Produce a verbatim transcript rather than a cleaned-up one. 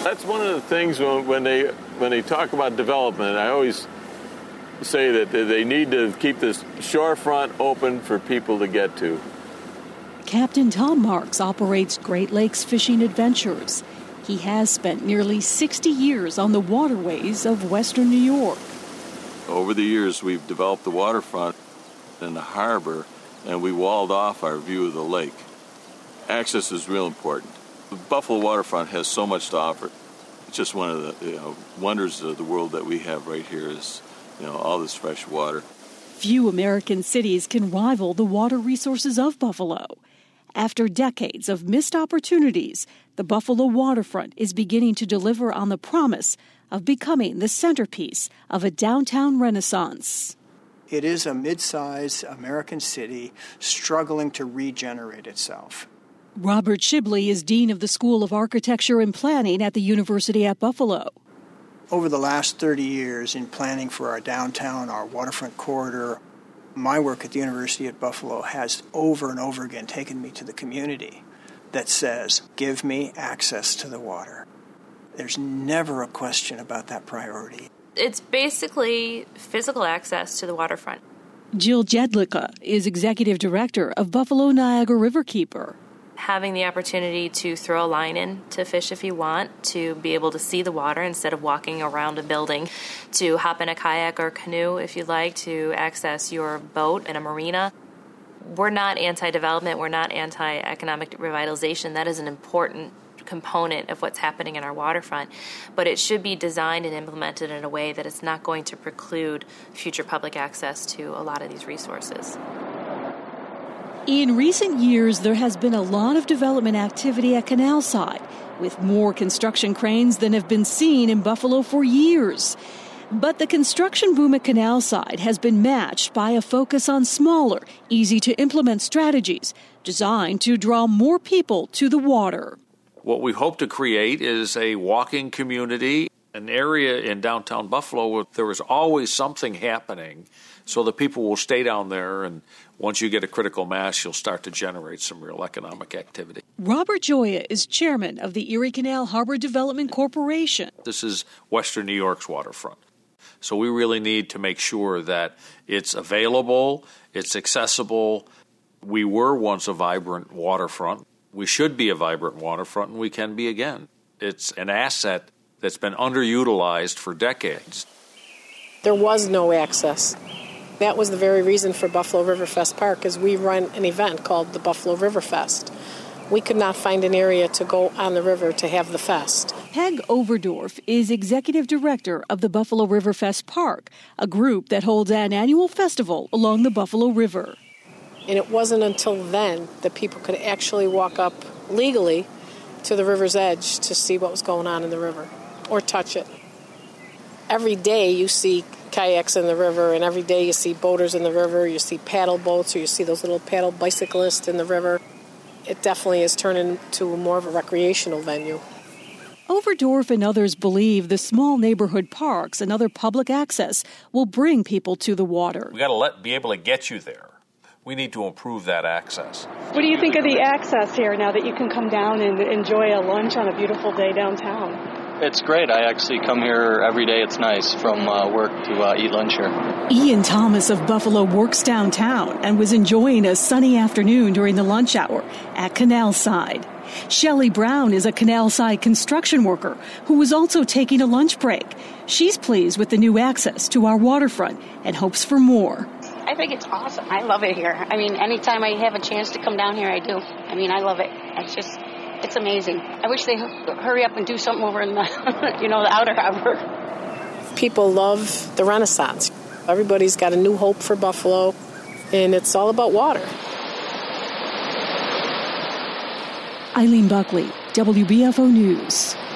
That's one of the things when, when they when they talk about development, I always say that they need to keep this shorefront open for people to get to. Captain Tom Marks operates Great Lakes Fishing Adventures. He has spent nearly sixty years on the waterways of western New York. Over the years, we've developed the waterfront and the harbor, and we walled off our view of the lake. Access is real important. The Buffalo waterfront has so much to offer. It's just one of the you know, wonders of the world that we have right here is you know, all this fresh water. Few American cities can rival the water resources of Buffalo. After decades of missed opportunities, the Buffalo waterfront is beginning to deliver on the promise of becoming the centerpiece of a downtown renaissance. It is a mid-sized American city struggling to regenerate itself. Robert Shibley is Dean of the School of Architecture and Planning at the University at Buffalo. Over the last thirty years in planning for our downtown, our waterfront corridor, my work at the University at Buffalo has over and over again taken me to the community that says, give me access to the water. There's never a question about that priority. It's basically physical access to the waterfront. Jill Jedlicka is Executive Director of Buffalo Niagara Riverkeeper. Having the opportunity to throw a line in to fish if you want, to be able to see the water instead of walking around a building, to hop in a kayak or canoe if you'd like, to access your boat in a marina. We're not anti-development, we're not anti-economic revitalization. That is an important component of what's happening in our waterfront, but it should be designed and implemented in a way that it's not going to preclude future public access to a lot of these resources. In recent years, there has been a lot of development activity at Canalside, with more construction cranes than have been seen in Buffalo for years. But the construction boom at Canalside has been matched by a focus on smaller, easy-to-implement strategies designed to draw more people to the water. What we hope to create is a walking community, an area in downtown Buffalo where there is always something happening, so that people will stay down there, and once you get a critical mass, you'll start to generate some real economic activity. Robert Gioia is chairman of the Erie Canal Harbor Development Corporation. This is Western New York's waterfront. So we really need to make sure that it's available, it's accessible. We were once a vibrant waterfront. We should be a vibrant waterfront, and we can be again. It's an asset that's been underutilized for decades. There was no access. That was the very reason for Buffalo River Fest Park, is we run an event called the Buffalo River Fest. We could not find an area to go on the river to have the fest. Peg Overdorf is executive director of the Buffalo River Fest Park, a group that holds an annual festival along the Buffalo River. And it wasn't until then that people could actually walk up legally to the river's edge to see what was going on in the river or touch it. Every day you see kayaks in the river, and every day you see boaters in the river, you see paddle boats, or you see those little paddle bicyclists in the river. It definitely is turning into more of a recreational venue. Overdorf and others believe the small neighborhood parks and other public access will bring people to the water. We got to let be able to get you there. We need to improve that access. What do you think of the access here now that you can come down and enjoy a lunch on a beautiful day downtown? It's great. I actually come here every day. It's nice from uh, work to uh, eat lunch here. Ian Thomas of Buffalo works downtown and was enjoying a sunny afternoon during the lunch hour at Canalside. Shelley Brown is a Canalside construction worker who was also taking a lunch break. She's pleased with the new access to our waterfront and hopes for more. I think it's awesome. I love it here. I mean, anytime I have a chance to come down here, I do. I mean, I love it. It's just... It's amazing. I wish they'd hurry up and do something over in the, you know, the outer harbor. People love the Renaissance. Everybody's got a new hope for Buffalo, and it's all about water. Eileen Buckley, W B F O News.